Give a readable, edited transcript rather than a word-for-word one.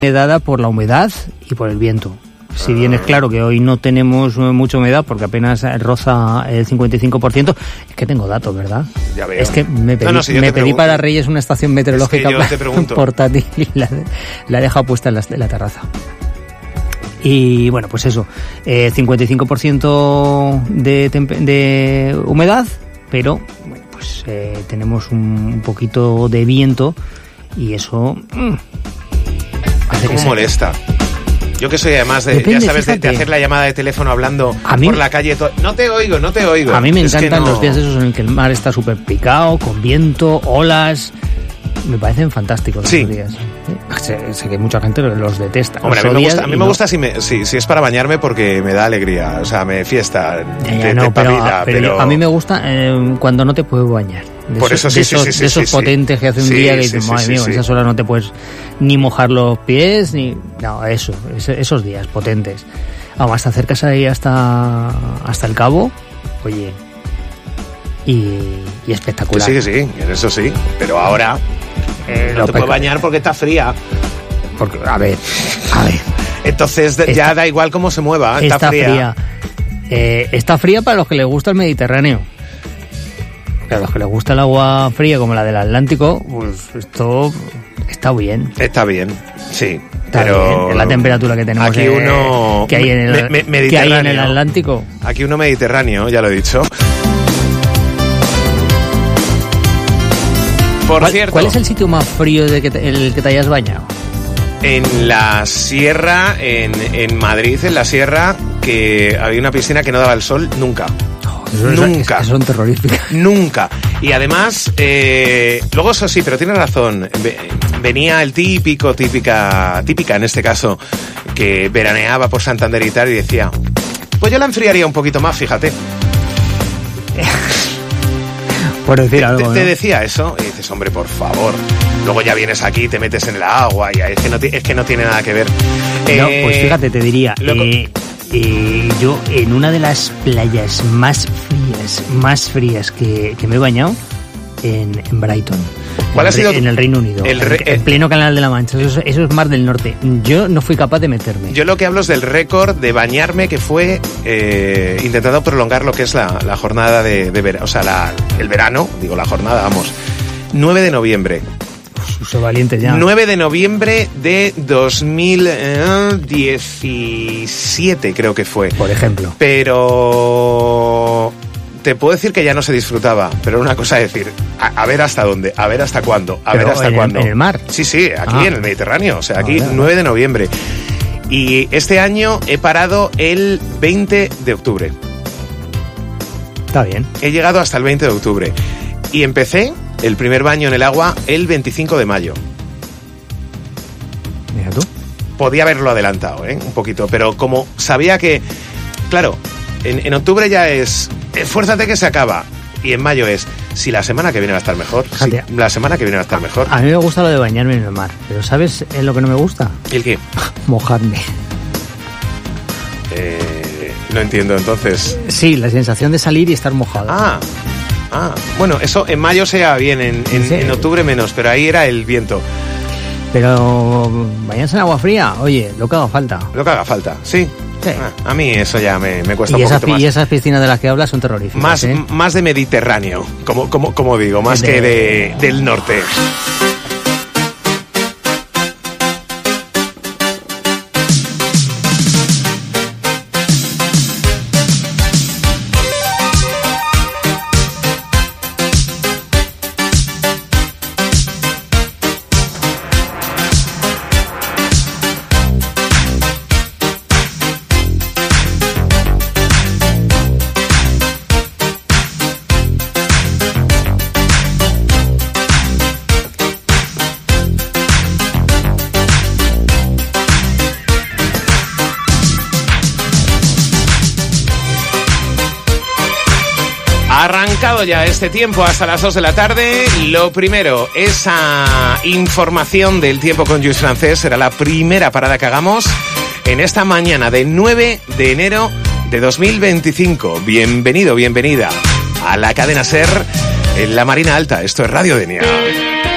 dada por la humedad y por el viento. Si bien es claro que hoy no tenemos mucha humedad porque apenas roza el 55%, es que tengo datos, ¿verdad? Ya veo. Es que me pedí para Reyes una estación meteorológica portátil y la he dejado puesta en la terraza. Y bueno, pues eso, 55% de humedad, pero bueno, pues tenemos un poquito de viento y eso hace que molesta. Yo que soy además de, depende, ya sabes, de hacer la llamada de teléfono hablando por la calle. No te oigo. A mí me encantan los días esos en el que el mar está súper picado, con viento, olas. Me parecen fantásticos esos días. Sé que mucha gente los detesta. Hombre, a mí me gusta si es para bañarme porque me da alegría. O sea, me fiesta. Pero a mí me gusta cuando no te puedes bañar. Por eso de esos potentes que hace un día que dices, madre mía, esas horas no te puedes ni mojar los pies, ni... No, esos días potentes. Además te acercas ahí hasta el cabo, oye, y espectacular. Sí, eso sí, pero ahora no te puedes bañar porque está fría. Porque, a ver. Entonces ya da igual cómo se mueva, está fría. Está fría para los que les gusta el Mediterráneo. A los que les gusta el agua fría como la del Atlántico, pues esto está bien. Está bien, sí. Está pero bien. Es la temperatura que tenemos aquí que hay en el Atlántico. Aquí uno mediterráneo, ya lo he dicho. Por cierto, ¿cuál es el sitio más frío el que te hayas bañado? En la sierra, en Madrid, en la sierra, que había una piscina que no daba el sol nunca. Nunca. Son terroríficas. Nunca. Y además, luego eso sí, pero tienes razón. Venía el típica en este caso, que veraneaba por Santander y tal, y decía, pues yo la enfriaría un poquito más, fíjate. Por decir algo, te decía eso, y dices, hombre, por favor. Luego ya vienes aquí, te metes en el agua, y es que no tiene nada que ver. No, pues fíjate, te diría... yo en una de las playas más frías que me he bañado en Brighton. ¿Cuál ha sido? En el Reino Unido, en pleno Canal de la Mancha. Eso es Mar del Norte. Yo no fui capaz de meterme. Yo lo que hablo es del récord de bañarme que fue intentando prolongar lo que es la jornada de verano, o sea, el verano, digo la jornada, vamos, 9 de noviembre. Soy valiente ya. 9 de noviembre de 2017 creo que fue. Por ejemplo. Pero te puedo decir que ya no se disfrutaba, pero una cosa es decir, a ver hasta dónde, a ver hasta cuándo, cuándo. ¿En el mar? Sí, aquí en el Mediterráneo, o sea, aquí 9 de noviembre. Y este año he parado el 20 de octubre. Está bien. He llegado hasta el 20 de octubre. Y empecé el primer baño en el agua el 25 de mayo. Mira tú. Podía haberlo adelantado, un poquito, pero como sabía que, claro, en octubre ya es, esfuérzate que se acaba, y en mayo es, si la semana que viene va a estar mejor, la semana que viene va a estar mejor. A mí me gusta lo de bañarme en el mar, pero ¿sabes lo que no me gusta? ¿El qué? Mojarme. No entiendo, entonces. Sí, la sensación de salir y estar mojado. Bueno, eso en mayo se va bien, en octubre menos, pero ahí era el viento. Pero bañarse en agua fría, oye, lo que haga falta. Lo que haga falta, sí. A mí eso ya me cuesta un poquito más. Y esas piscinas de las que hablas son terroríficas. Más de Mediterráneo, como digo, más que del norte. Arrancado ya este tiempo hasta las 2 de la tarde. Lo primero, esa información del tiempo con Lluís Francés será la primera parada que hagamos en esta mañana de 9 de enero de 2025. Bienvenido, bienvenida a la cadena SER en la Marina Alta. Esto es Radio Denia.